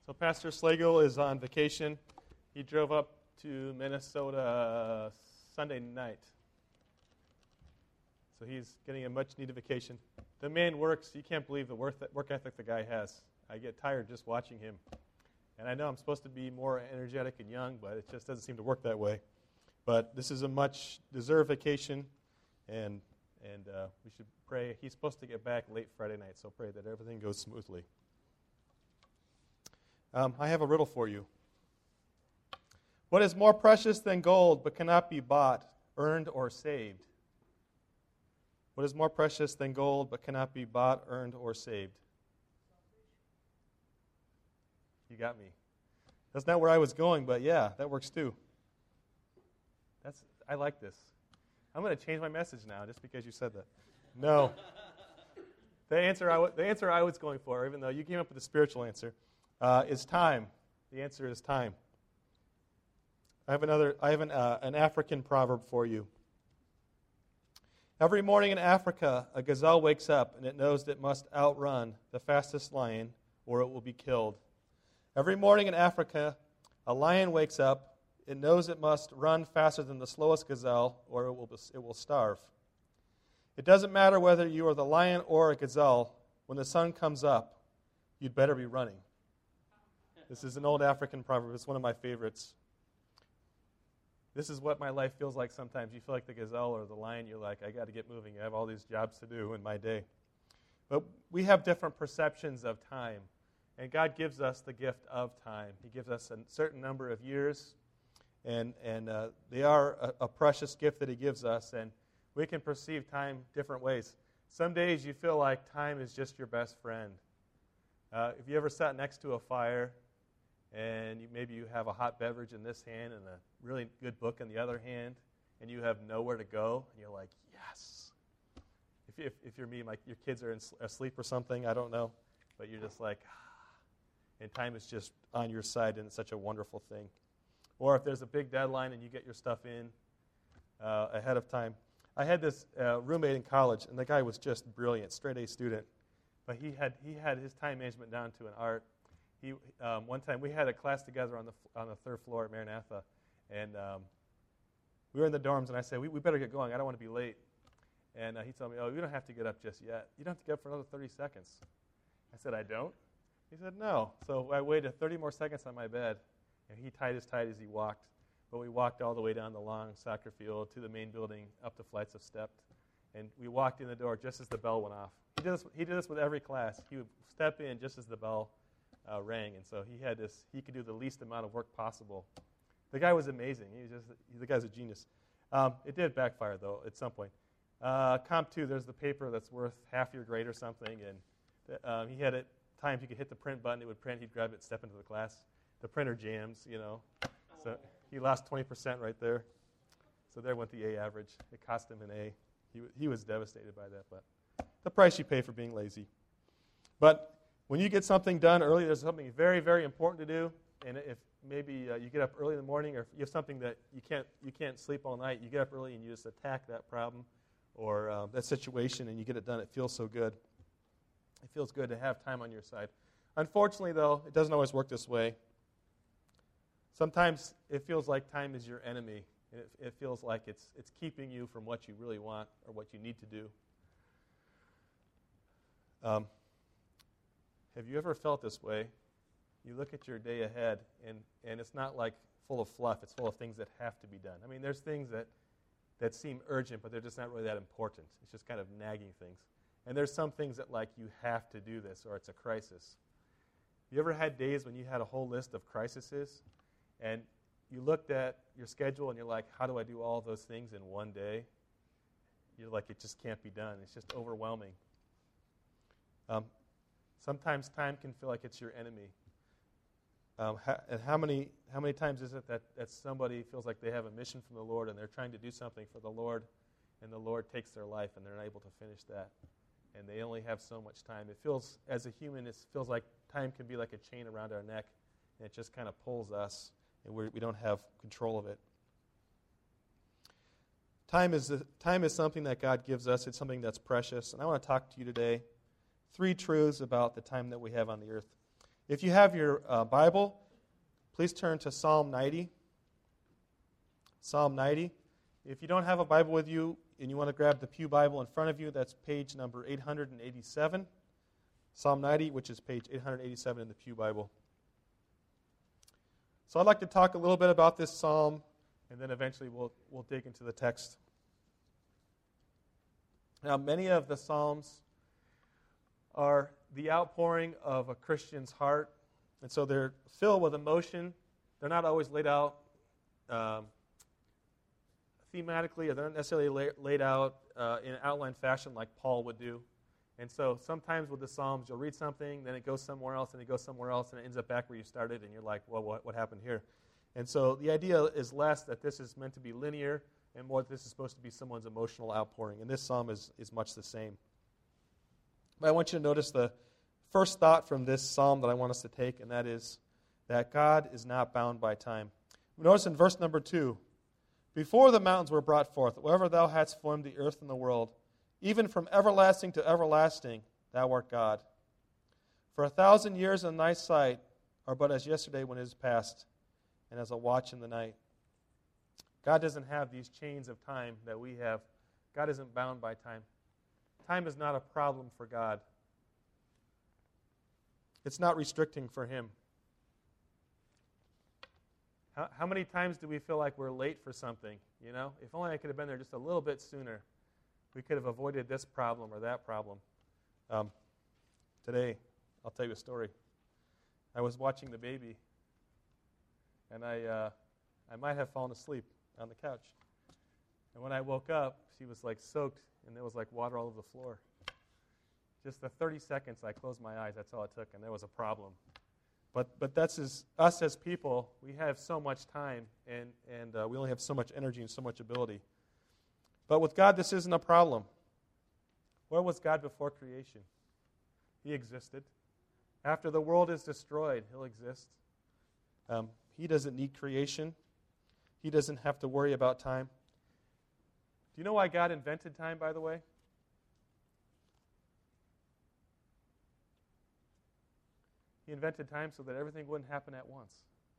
So Pastor Slagle is on vacation. He drove up to Minnesota Sunday night. So he's getting a much-needed vacation. The man works. You can't believe the work ethic the guy has. I get tired just watching him. And I know I'm supposed to be more energetic and young, but it just doesn't seem to work that way. But this is a much-deserved vacation, and we should pray. He's supposed to get back late Friday night, so pray that everything goes smoothly. I have a riddle for you. What is more precious than gold but cannot be bought, earned, or saved? What is more precious than gold but cannot be bought, earned, or saved? You got me. That's not where I was going, but yeah, that works too. I like this. I'm going to change my message now just because you said that. No. The answer I was going for, even though you came up with a spiritual answer, is time. The answer is time. I have an African proverb for you. Every morning in Africa, a gazelle wakes up and it knows that it must outrun the fastest lion or it will be killed. Every morning in Africa, a lion wakes up. It knows it must run faster than the slowest gazelle or it will starve. It doesn't matter whether you are the lion or a gazelle. When the sun comes up, you'd better be running. This is an old African proverb. It's one of my favorites. This is what my life feels like sometimes. You feel like the gazelle or the lion. You're like, I got to get moving. I have all these jobs to do in my day. But we have different perceptions of time. And God gives us the gift of time. He gives us a certain number of years. And they are a precious gift that He gives us. And we can perceive time different ways. Some days you feel like time is just your best friend. If you ever sat next to a fire and maybe you have a hot beverage in this hand and a really good book in the other hand, and you have nowhere to go, and you're like, yes. If you're me, like your kids are asleep or something, I don't know, but you're just like, and time is just on your side, and it's such a wonderful thing. Or if there's a big deadline and you get your stuff in ahead of time. I had this roommate in college, and the guy was just brilliant, straight-A student, but he had his time management down to an art. One time we had a class together on the third floor at Maranatha, and we were in the dorms, and I said, we better get going. I don't want to be late. And he told me, you don't have to get up just yet. You don't have to get up for another 30 seconds. I said, I don't? He said, no. So I waited 30 more seconds on my bed, and he tied his tie as he walked. But we walked all the way down the long soccer field to the main building, up the flights of steps, and we walked in the door just as the bell went off. He did this with every class. He would step in just as the bell rang, and so he could do the least amount of work possible. The guy was amazing. The guy's a genius. It did backfire, though, at some point. Comp 2, there's the paper that's worth half your grade or something, and he had at times you could hit the print button, it would print, he'd grab it, step into the class. The printer jams, So he lost 20% right there. So there went the A average. It cost him an A. He was devastated by that, but the price you pay for being lazy. But when you get something done early, there's something very, very important to do. And if maybe you get up early in the morning, or you have something that you can't sleep all night, you get up early and you just attack that problem or that situation, and you get it done. It feels so good. It feels good to have time on your side. Unfortunately, though, it doesn't always work this way. Sometimes it feels like time is your enemy. It feels like it's keeping you from what you really want or what you need to do. Have you ever felt this way? You look at your day ahead, and it's not like full of fluff. It's full of things that have to be done. I mean, there's things that seem urgent, but they're just not really that important. It's just kind of nagging things. And there's some things that, like, you have to do this, or it's a crisis. You ever had days when you had a whole list of crises, and you looked at your schedule, and you're like, how do I do all those things in one day? You're like, it just can't be done. It's just overwhelming. Sometimes time can feel like it's your enemy. And how many times is it that somebody feels like they have a mission from the Lord and they're trying to do something for the Lord, and the Lord takes their life and they're not able to finish that, and they only have so much time. It feels, as a human, it feels like time can be like a chain around our neck, and it just kind of pulls us, and we don't have control of it. Time is something that God gives us. It's something that's precious, and I want to talk to you today 3 truths about the time that we have on the earth. If you have your Bible, please turn to Psalm 90. Psalm 90. If you don't have a Bible with you and you want to grab the Pew Bible in front of you, that's page number 887. Psalm 90, which is page 887 in the Pew Bible. So I'd like to talk a little bit about this psalm, and then eventually we'll dig into the text. Now, many of the psalms are the outpouring of a Christian's heart, and so they're filled with emotion. They're not always laid out thematically, or they're not necessarily laid out in an outline fashion like Paul would do. And so sometimes with the Psalms, you'll read something, then it goes somewhere else, and it goes somewhere else, and it ends up back where you started, and you're like, well, what happened here? And so the idea is less that this is meant to be linear, and more that this is supposed to be someone's emotional outpouring. And this psalm is much the same. But I want you to notice the first thought from this psalm that I want us to take, and that is that God is not bound by time. Notice in verse number 2, before the mountains were brought forth, wherever thou hadst formed the earth and the world, even from everlasting to everlasting, thou art God. For 1,000 years in thy sight are but as yesterday when it is past, and as a watch in the night. God doesn't have these chains of time that we have. God isn't bound by time. Time is not a problem for God. It's not restricting for Him. How many times do we feel like we're late for something? You know, if only I could have been there just a little bit sooner. We could have avoided this problem or that problem. Today, I'll tell you a story. I was watching the baby, and I might have fallen asleep on the couch. And when I woke up, she was like soaked, and there was like water all over the floor. Just the 30 seconds I closed my eyes, that's all it took, and there was a problem. But that's us as people. We have so much time, and we only have so much energy and so much ability. But with God, this isn't a problem. Where was God before creation? He existed. After the world is destroyed, He'll exist. He doesn't need creation. He doesn't have to worry about time. Do you know why God invented time, by the way? He invented time so that everything wouldn't happen at once.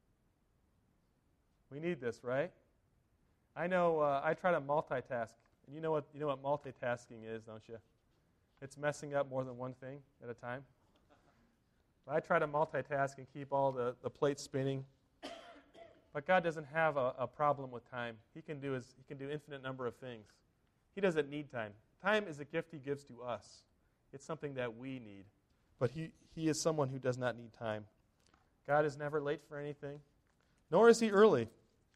We need this, right? I know I try to multitask, and you know what multitasking is, don't you? It's messing up more than one thing at a time. I try to multitask and keep all the plates spinning. But God doesn't have a problem with time. He can do infinite number of things. He doesn't need time. Time is a gift He gives to us. It's something that we need. But He is someone who does not need time. God is never late for anything, nor is He early.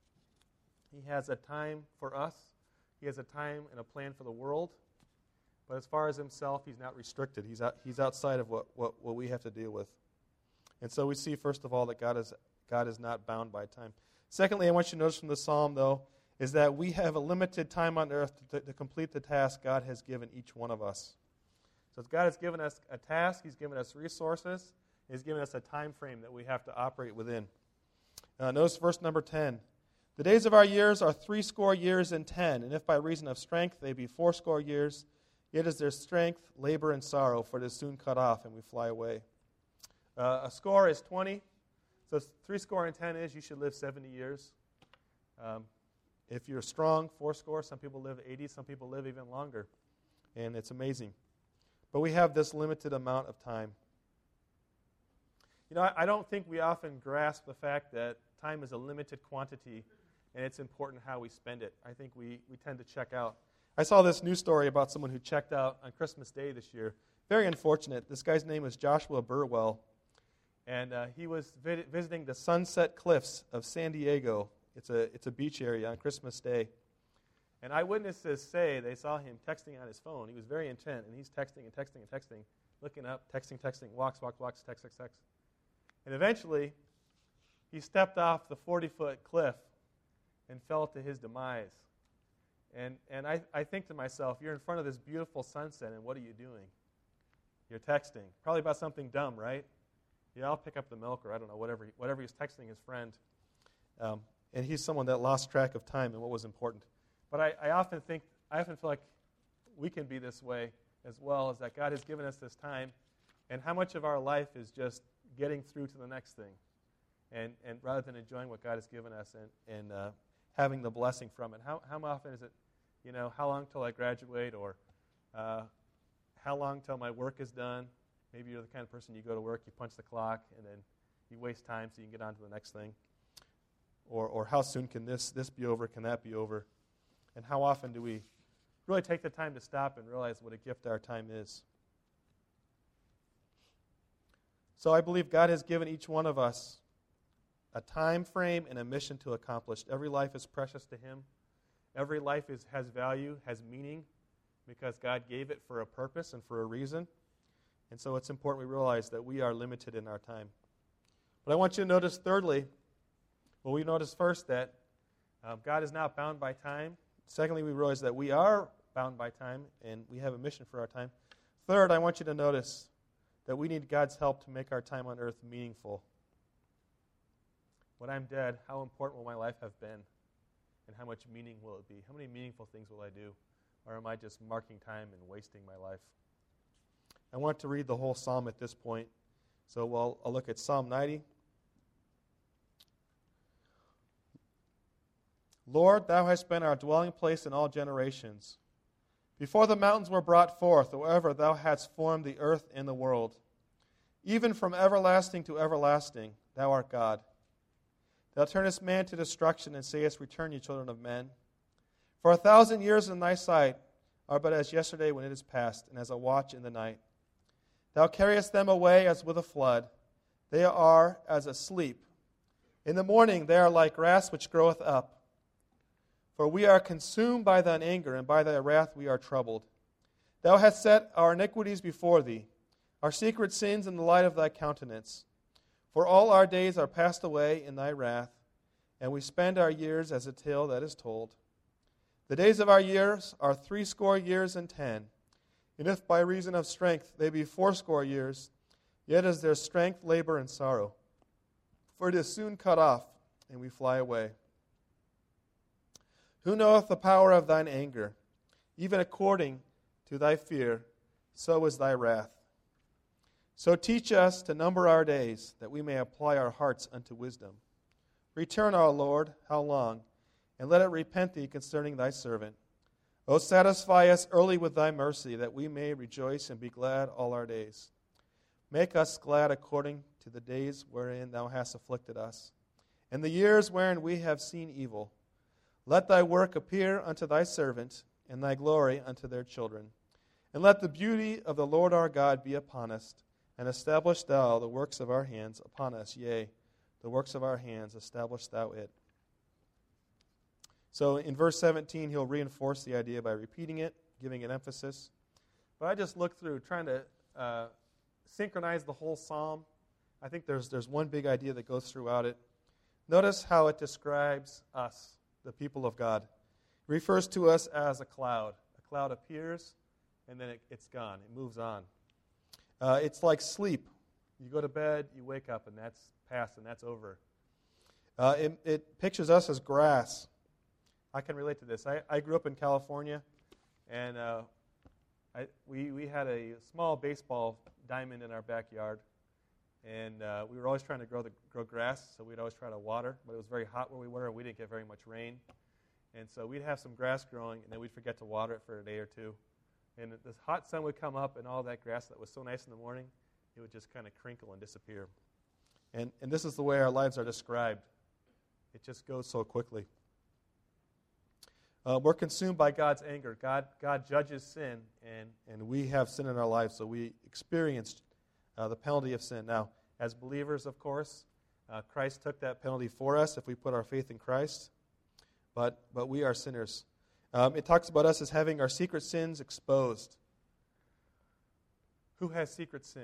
He has a time for us. He has a time and a plan for the world. But as far as Himself, He's not restricted. He's outside of what we have to deal with. And so we see, first of all, that God is not bound by time. Secondly, I want you to notice from the psalm, though, is that we have a limited time on earth to complete the task God has given each one of us. So God has given us a task, He's given us resources, He's given us a time frame that we have to operate within. Notice verse number 10. The days of our years are 80 years and 10, and if by reason of strength they be 80 years, yet is their strength labor and sorrow, for it is soon cut off, and we fly away. A score is 20, so 10 is you should live 70 years. If you're strong, 80, some people live 80, some people live even longer, and it's amazing. But we have this limited amount of time. You know, I don't think we often grasp the fact that time is a limited quantity, and it's important how we spend it. I think we tend to check out. I saw this news story about someone who checked out on Christmas Day this year. Very unfortunate. This guy's name is Joshua Burwell, and he was visiting the Sunset Cliffs of San Diego. It's a beach area on Christmas Day. And eyewitnesses say they saw him texting on his phone. He was very intent, and he's texting and texting and texting, looking up, texting, walks, text. And eventually, he stepped off the 40-foot cliff and fell to his demise. And I think to myself, you're in front of this beautiful sunset, and what are you doing? You're texting. Probably about something dumb, right? Yeah, I'll pick up the milk, or I don't know, whatever he's texting his friend. And he's someone that lost track of time and what was important. But I often feel like we can be this way as well, is that God has given us this time, and how much of our life is just getting through to the next thing, and rather than enjoying what God has given us and having the blessing from it. How often is it, how long till I graduate, or how long till my work is done? Maybe you're the kind of person, you go to work, you punch the clock, and then you waste time so you can get on to the next thing. Or how soon can this be over, can that be over? And how often do we really take the time to stop and realize what a gift our time is? So I believe God has given each one of us a time frame and a mission to accomplish. Every life is precious to Him. Every life has value, has meaning, because God gave it for a purpose and for a reason. And so it's important we realize that we are limited in our time. But I want you to notice, thirdly, we notice first that God is not bound by time. Secondly, we realize that we are bound by time, and we have a mission for our time. Third, I want you to notice that we need God's help to make our time on earth meaningful. When I'm dead, how important will my life have been? And how much meaning will it be? How many meaningful things will I do? Or am I just marking time and wasting my life? I want to read the whole psalm at this point. So I'll look at Psalm 90. Lord, Thou hast been our dwelling place in all generations. Before the mountains were brought forth, or ever Thou hadst formed the earth and the world. Even from everlasting to everlasting, Thou art God. Thou turnest man to destruction, and sayest, Return, ye children of men. For 1,000 years in Thy sight are but as yesterday when it is past, and as a watch in the night. Thou carriest them away as with a flood. They are as asleep. In the morning they are like grass which groweth up. For we are consumed by Thine anger, and by Thy wrath we are troubled. Thou hast set our iniquities before Thee, our secret sins in the light of Thy countenance. For all our days are passed away in Thy wrath, and we spend our years as a tale that is told. The days of our years are 60 years and 10. And if by reason of strength they be 80 years, yet is their strength labor and sorrow. For it is soon cut off, and we fly away. Who knoweth the power of Thine anger? Even according to Thy fear, so is Thy wrath. So teach us to number our days, that we may apply our hearts unto wisdom. Return, our Lord, how long? And let it repent Thee concerning Thy servant. O satisfy us early with Thy mercy, that we may rejoice and be glad all our days. Make us glad according to the days wherein Thou hast afflicted us, and the years wherein we have seen evil. Let Thy work appear unto Thy servant, and Thy glory unto their children. And let the beauty of the Lord our God be upon us, and establish Thou the works of our hands upon us. Yea, the works of our hands, establish Thou it. So in verse 17, he'll reinforce the idea by repeating it, giving it emphasis. But I just looked through, trying to synchronize the whole psalm. I think there's one big idea that goes throughout it. Notice how it describes us, the people of God. It refers to us as a cloud. A cloud appears, and then it's gone. It moves on. It's like sleep. You go to bed, you wake up, and that's past, and that's over. It pictures us as grass. I can relate to this. I grew up in California, and we had a small baseball diamond in our backyard, and we were always trying to grow grass, so we'd always try to water, but it was very hot where we were, and we didn't get very much rain. And so we'd have some grass growing, and then we'd forget to water it for a day or two. And this hot sun would come up, and all that grass that was so nice in the morning, it would just kind of crinkle and disappear. And this is the way our lives are described. It just goes so quickly. We're consumed by God's anger. God judges sin, and we have sin in our lives, so we experienced the penalty of sin. Now, as believers, of course, Christ took that penalty for us if we put our faith in Christ, but we are sinners. It talks about us as having our secret sins exposed. Who has secret sin?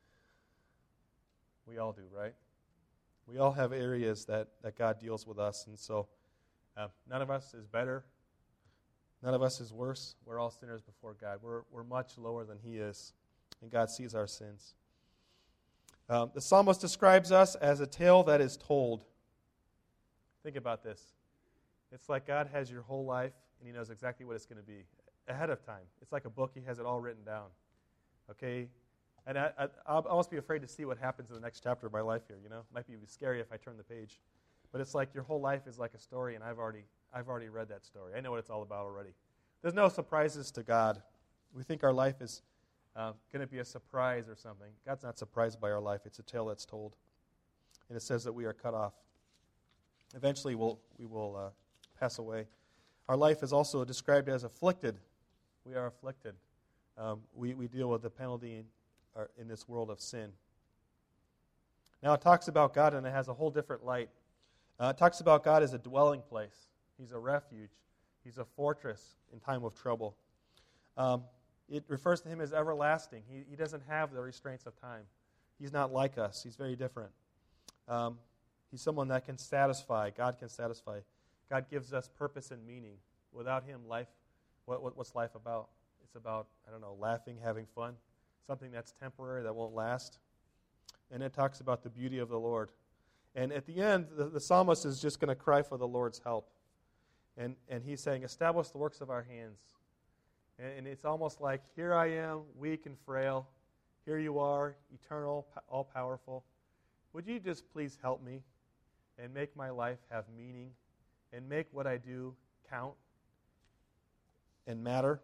We all do, right? We all have areas that God deals with us, and so none of us is better. None of us is worse. We're all sinners before God. We're much lower than He is, and God sees our sins. The psalmist describes us as a tale that is told. Think about this. It's like God has your whole life, and He knows exactly what it's going to be ahead of time. It's like a book. He has it all written down. Okay? And I'll almost be afraid to see what happens in the next chapter of my life here. It might be scary if I turn the page. But it's like your whole life is like a story, and I've already read that story. I know what it's all about already. There's no surprises to God. We think our life is going to be a surprise or something. God's not surprised by our life. It's a tale that's told. And it says that we are cut off. Eventually we will pass away. Our life is also described as afflicted. We are afflicted. We deal with the penalty in this world of sin. Now it talks about God, and it has a whole different light. It talks about God as a dwelling place. He's a refuge. He's a fortress in time of trouble. It refers to him as everlasting. He doesn't have the restraints of time. He's not like us. He's very different. He's someone that can satisfy. God can satisfy. God gives us purpose and meaning. Without him, life, what's life about? It's about, laughing, having fun, something that's temporary, that won't last. And it talks about the beauty of the Lord. And at the end, the psalmist is just going to cry for the Lord's help. And he's saying, establish the works of our hands. And it's almost like, here I am, weak and frail. Here you are, eternal, all-powerful. Would you just please help me and make my life have meaning and make what I do count and matter?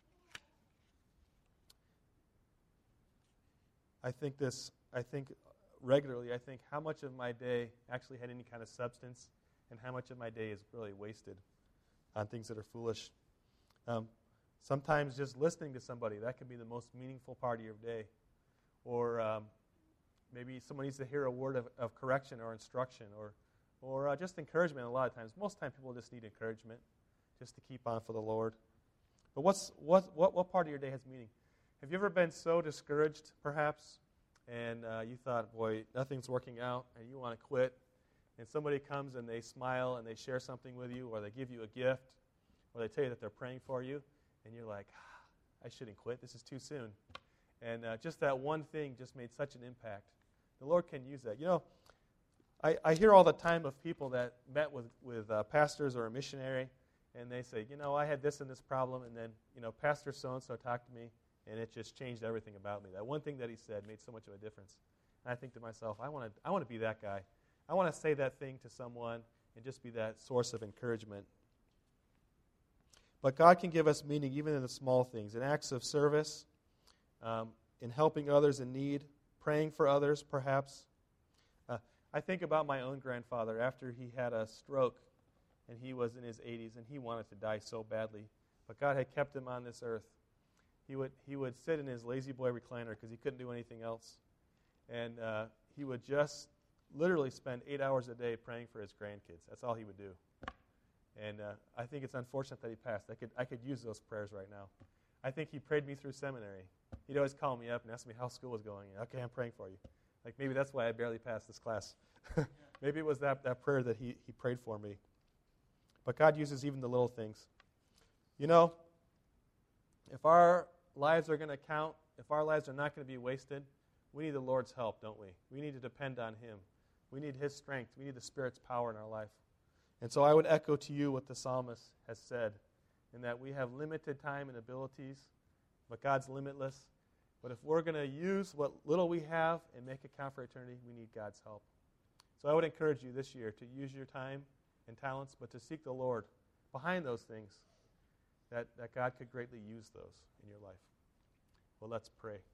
I think regularly, how much of my day actually had any kind of substance and how much of my day is really wasted on things that are foolish. Sometimes just listening to somebody, that can be the most meaningful part of your day. Or maybe someone needs to hear a word of correction or instruction or just encouragement a lot of times. Most of the time people just need encouragement just to keep on for the Lord. But what part of your day has meaning? Have you ever been so discouraged, perhaps, and you thought, boy, nothing's working out, and you want to quit, and somebody comes and they smile and they share something with you, or they give you a gift, or they tell you that they're praying for you, and you're like, I shouldn't quit. This is too soon. And just that one thing just made such an impact. The Lord can use that. I hear all the time of people that met with pastors or a missionary, and they say, I had this and this problem, and then, Pastor so-and-so talked to me, and it just changed everything about me. That one thing that he said made so much of a difference. And I think to myself, I want to be that guy. I want to say that thing to someone and just be that source of encouragement. But God can give us meaning even in the small things, in acts of service, in helping others in need, praying for others, perhaps. I think about my own grandfather after he had a stroke, and he was in his 80s, and he wanted to die so badly. But God had kept him on this earth. He would sit in his lazy boy recliner because he couldn't do anything else. And he would just literally spend 8 hours a day praying for his grandkids. That's all he would do. And I think it's unfortunate that he passed. I could use those prayers right now. I think he prayed me through seminary. He'd always call me up and ask me how school was going. Okay, I'm praying for you. Like maybe that's why I barely passed this class. Maybe it was that prayer that he prayed for me. But God uses even the little things. If our lives are going to count, if our lives are not going to be wasted, we need the Lord's help, don't we? We need to depend on him. We need his strength. We need the Spirit's power in our life. And so I would echo to you what the psalmist has said, in that we have limited time and abilities, but God's limitless. But if we're going to use what little we have and make it count for eternity, we need God's help. So I would encourage you this year to use your time and talents, but to seek the Lord behind those things, that God could greatly use those in your life. Well, let's pray.